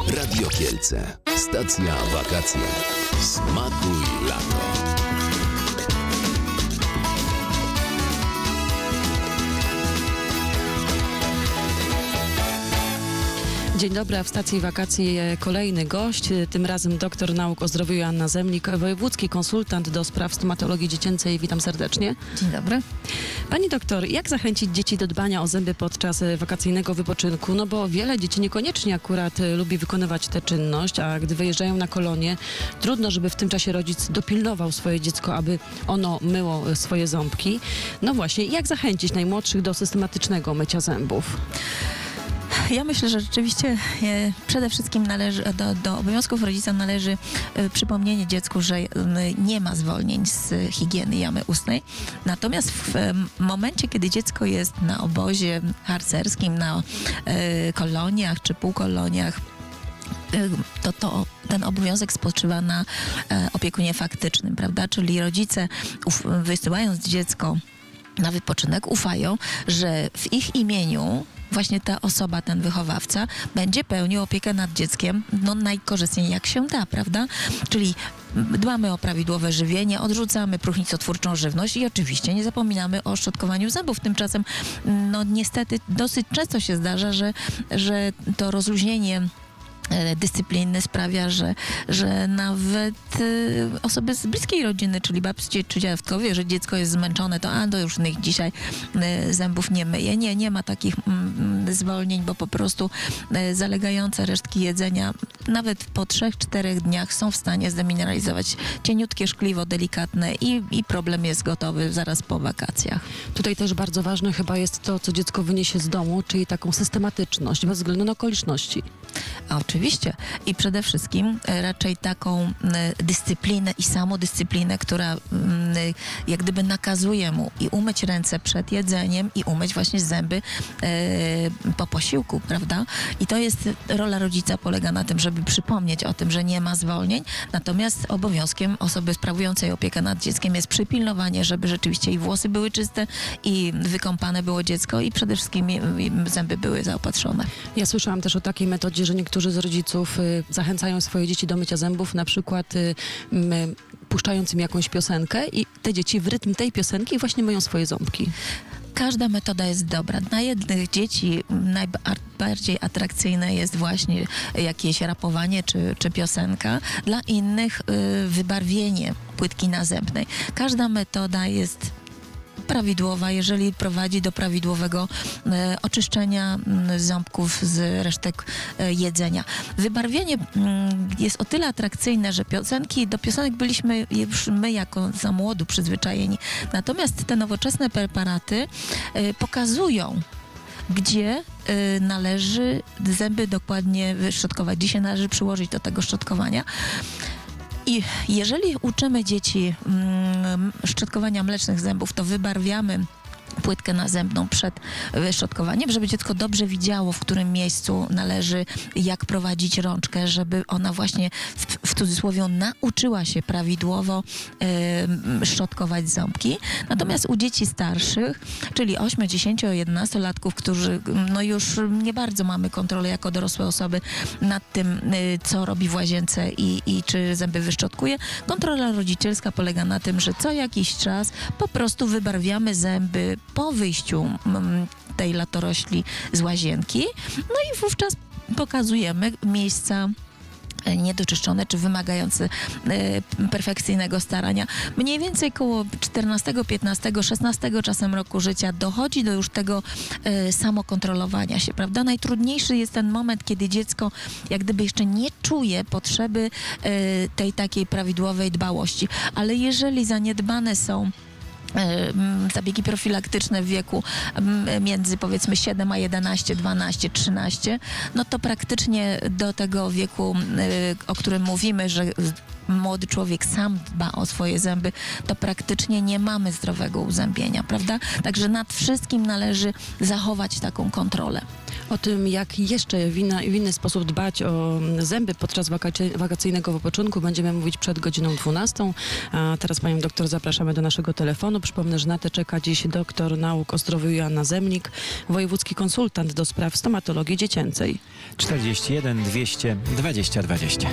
Radio Kielce. Stacja wakacji. Smakuj lato. Dzień dobry, a w stacji wakacji kolejny gość, tym razem doktor nauk o zdrowiu Joanna Zemlik, wojewódzki konsultant do spraw stomatologii dziecięcej. Witam serdecznie. Dzień dobry. Pani doktor, jak zachęcić dzieci do dbania o zęby podczas wakacyjnego wypoczynku? No bo wiele dzieci niekoniecznie akurat lubi wykonywać tę czynność, a gdy wyjeżdżają na kolonie, trudno, żeby w tym czasie rodzic dopilnował swoje dziecko, aby ono myło swoje ząbki. No właśnie, jak zachęcić najmłodszych do systematycznego mycia zębów? Ja myślę, że rzeczywiście przede wszystkim do obowiązków rodzica należy przypomnienie dziecku, że nie ma zwolnień z higieny jamy ustnej. Natomiast w momencie, kiedy dziecko jest na obozie harcerskim, na koloniach czy półkoloniach, to ten obowiązek spoczywa na opiekunie faktycznym, prawda? Czyli rodzice wysyłając dziecko na wypoczynek ufają, że w ich imieniu właśnie ta osoba, ten wychowawca będzie pełnił opiekę nad dzieckiem najkorzystniej jak się da, prawda? Czyli dbamy o prawidłowe żywienie, odrzucamy próchnicotwórczą żywność i oczywiście nie zapominamy o szczotkowaniu zębów. Tymczasem niestety dosyć często się zdarza, że to rozluźnienie dyscypliny sprawia, że nawet osoby z bliskiej rodziny, czyli babcie czy dziadkowie, że dziecko jest zmęczone, to już niech dzisiaj zębów nie myje. Nie ma takich zwolnień, bo po prostu zalegające resztki jedzenia nawet po 3-4 dniach są w stanie zdemineralizować cieniutkie szkliwo, delikatne i problem jest gotowy zaraz po wakacjach. Tutaj też bardzo ważne chyba jest to, co dziecko wyniesie z domu, czyli taką systematyczność bez względu na okoliczności. Oczywiście. I przede wszystkim raczej taką dyscyplinę i samodyscyplinę, która jak gdyby nakazuje mu i umyć ręce przed jedzeniem i umyć właśnie zęby po posiłku, prawda? I to jest rola rodzica, polega na tym, żeby przypomnieć o tym, że nie ma zwolnień, natomiast obowiązkiem osoby sprawującej opiekę nad dzieckiem jest przypilnowanie, żeby rzeczywiście i włosy były czyste i wykąpane było dziecko i przede wszystkim zęby były zaopatrzone. Ja słyszałam też o takiej metodzie, że niektórzy z rodziców zachęcają swoje dzieci do mycia zębów, na przykład puszczając im jakąś piosenkę i te dzieci w rytm tej piosenki właśnie myją swoje ząbki. Każda metoda jest dobra. Dla jednych dzieci najbardziej atrakcyjne jest właśnie jakieś rapowanie czy piosenka. Dla innych wybarwienie płytki nazębnej. Każda metoda jest prawidłowa, jeżeli prowadzi do prawidłowego oczyszczenia ząbków z resztek jedzenia. Wybarwienie jest o tyle atrakcyjne, że do piosenek byliśmy już my jako za młodu przyzwyczajeni. Natomiast te nowoczesne preparaty pokazują, gdzie należy zęby dokładnie wyszczotkować. Dzisiaj należy przyłożyć do tego szczotkowania. I jeżeli uczymy dzieci szczotkowania mlecznych zębów, to wybarwiamy płytkę nazębną przed wyszczotkowaniem, żeby dziecko dobrze widziało, w którym miejscu należy, jak prowadzić rączkę, żeby ona właśnie w cudzysłowie nauczyła się prawidłowo szczotkować ząbki. Natomiast u dzieci starszych, czyli 8, 10, 11-latków, którzy już nie bardzo mamy kontrolę jako dorosłe osoby nad tym, co robi w łazience i czy zęby wyszczotkuje, kontrola rodzicielska polega na tym, że co jakiś czas po prostu wybarwiamy zęby po wyjściu tej latorośli z łazienki. No i wówczas pokazujemy miejsca niedoczyszczone, czy wymagające perfekcyjnego starania. Mniej więcej koło 14, 15, 16 czasem roku życia dochodzi do już tego samokontrolowania się, prawda? Najtrudniejszy jest ten moment, kiedy dziecko jak gdyby jeszcze nie czuje potrzeby tej takiej prawidłowej dbałości. Ale jeżeli zaniedbane są zabiegi profilaktyczne w wieku między powiedzmy 7 a 11, 12, 13, no to praktycznie do tego wieku, o którym mówimy, że młody człowiek sam dba o swoje zęby, to praktycznie nie mamy zdrowego uzębienia, prawda? Także nad wszystkim należy zachować taką kontrolę. O tym, jak jeszcze w inny sposób dbać o zęby podczas wakacyjnego wypoczynku, będziemy mówić przed godziną 12. A teraz panią doktor zapraszamy do naszego telefonu. Przypomnę, że na te czeka dziś doktor nauk o zdrowiu Joanna Zemlik, wojewódzki konsultant do spraw stomatologii dziecięcej. 41 200 20 20.